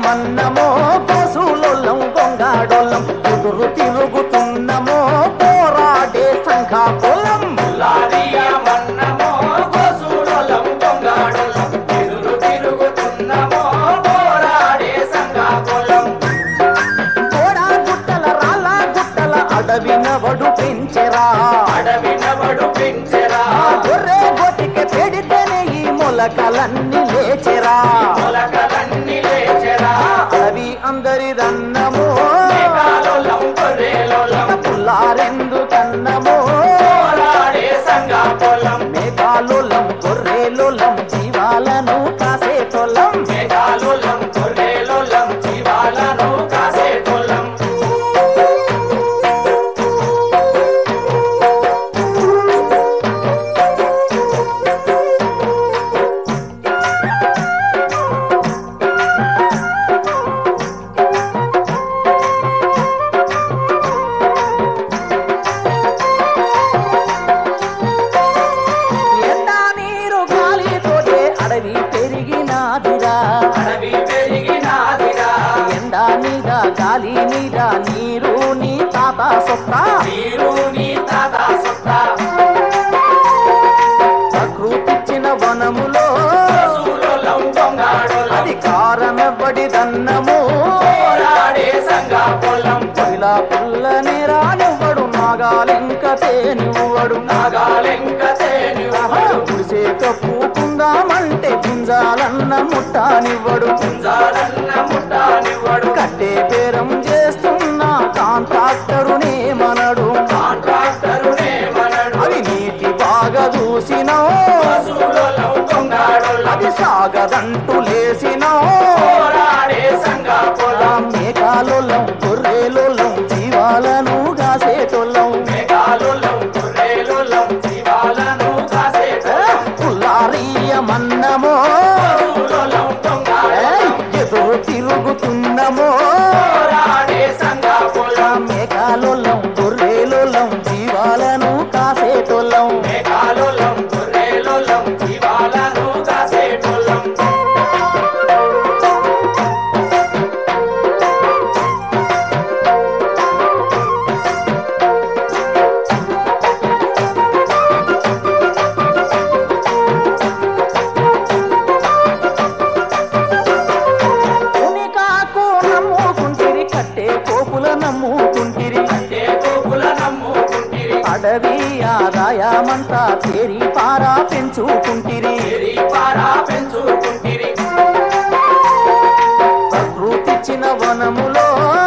మన్నమో కోసులొల్లం గొంగాడొల్లం ఎదురు తిరుగుతున్నమో పోరాడే సంఘాకులం మన్నమో కోసులొల్లం గొంగాడొల్లం ఎదురు తిరుగుతున్నమో పోరాడే సంఘాకులం కోడా గుట్టల రాళ్ళ గుట్టల అడవినవడు పెంచెరా గొర్రె గొట్టికి పెడితేనే ఈ మొలకలన్నీ లేచెరా అడవి అందరిదన్నమో పుల్లారెందుకన్నమో మేఘాలోలం గొర్రెలోలం జీవాలను కాసేటోలం ఎండా మీద గాలి మీద నీరు నీ తాత సొత్తా ప్రకృతిచ్చిన వనములో అధికారమెవ్వడిదన్నము ఇలా పుల్లని రానివ్వడు నాగాలెంక తేనివ్వడు గుడిసే కప్పుకుందామంటే గుంజాలన్న ముట్టానివ్వడు కట్టే బేరం చేస్తున్నా కాంట్రాక్టరునే మనడు అవి నీటి బాగా చూసినో అది సాగదంటూ లేసినో మేఘాలోలం గొర్రెలోలం జీవాలను కాసేటోళ్ళం పుల్లారియమన్నమో ఎదురు తిరుగుతున్నమో మేఘాలోలం గొర్రెలోలం జీవాలను కాసేటోళ్ళం అడవి ఆదాయమంతా తేరి పారా పెంచుకుంటిరి ప్రకృతిచ్చిన వనములో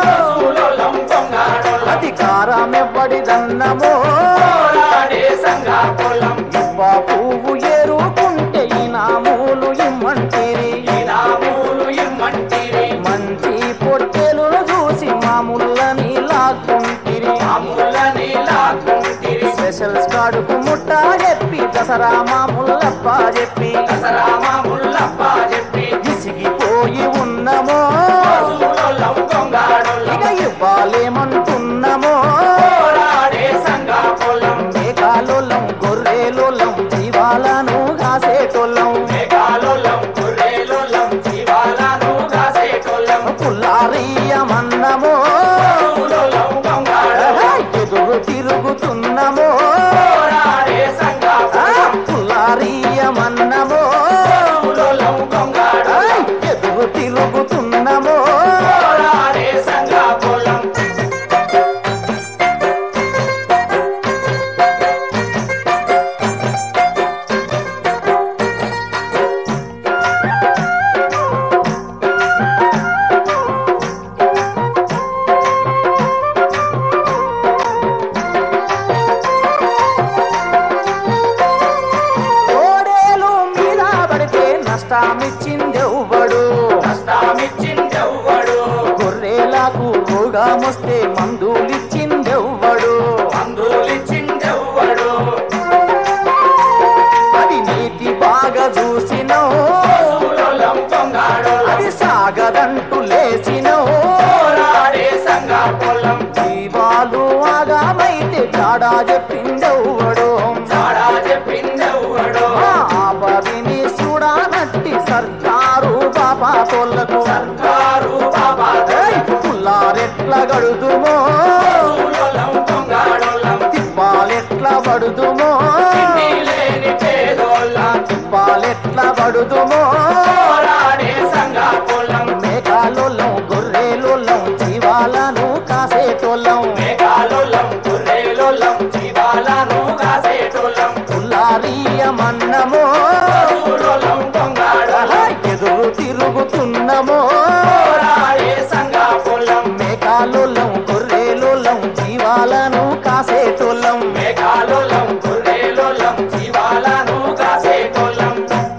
అధికారమెవ్వడిదన్నమో ఇవ్వ పువ్వు ఏరుకుంటే ఇనాములు ఇమ్మంటిరి మంచి పొట్టెలను చూసి మామూలని లాక్కుంటిరి స్పెషల్స్ కాడుకు ముట్టా చెప్పి దసరా మామూలప్ప చెప్పి విసిగిపోయి ఉన్నమో ఇక ఇవ్వాలేమంటున్నమో మేఘాలోలం గొర్రెలోలం జీవాలను కాసేటోళ్ళం పుల్లారియమన్నమో ఎదురు తిరుగుతున్నమో పుల్లారియమన్నమో ఎదురు తిరుగుతున్నమో గొర్రెలకు రోగమొస్తే మందులిచ్చిందెవ్వడు అది నీటి బాగా చూసినో అది సాగదంటూ లేచినో జీవాలు ఆగామైతే చాడా చెప్పిందెవ్వడు ఆపదిని చూడానట్టి సర్కారు బాపాతోళ్లకు గడుదుమో గోసులోలం పొంగాడోలం తిప్పాలెట్ల పడుదుమో తిండి లేని పేదోళ్ళం తిప్పాలెట్ల పడుదుమో పోరాడే సంఘాకులం మేఘాలోలం గొర్రెలోలం జీవాలను కాసేటోళ్ళం మేఘాలోలం గొర్రెలోలం జీవాలను కాసేటోళ్ళం పుల్లారియమన్నమో గోసులోలం పొంగాడోలం ఎదురు తిరుగుతున్నమో పోరాడే సంఘాకులం మేఘాలోలం గొర్రెలోలం జీవాలను కాసేటోళ్ళం మేఘాలోలం గొర్రెలోలం జీవాలను కాసేటోళ్ళం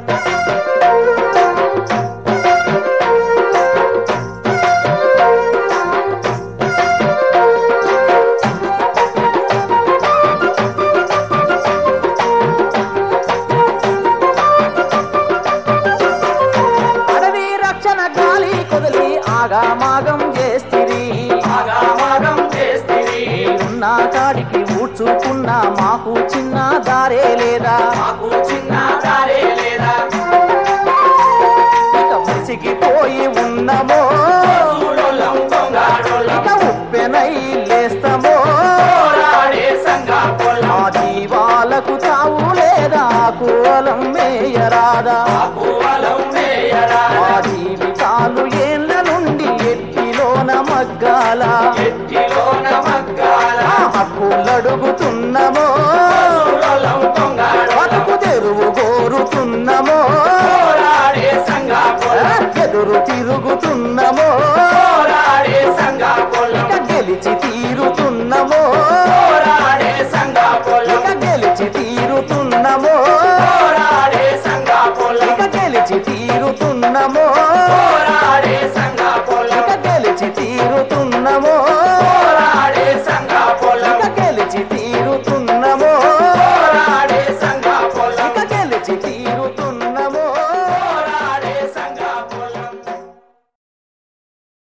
అడవి రక్షణ గాలి కొదిలి ఆగామాగం చేస్తిరి ఆగామాగం చేస్తిరి ఉన్న కాడికి ఊడ్చుకున్న మాకు చిన్న దారే లేదా మాకు చిన్న దారే లేదా ఇక ముసిగిపోయి ఉన్నమో గోసులోలం పొంగాడోలం ఇక ఉప్పెనై లేస్తమో పోరాడే సంఘాకులం ఆ జీవాలకు తావు లేదా కోలం మేయరాదా ఆకువలం మేయరా ఆ జీవితాలు ఏళ్ళ నుండి ఎట్టిలోన మగ్గాల ఎట్టి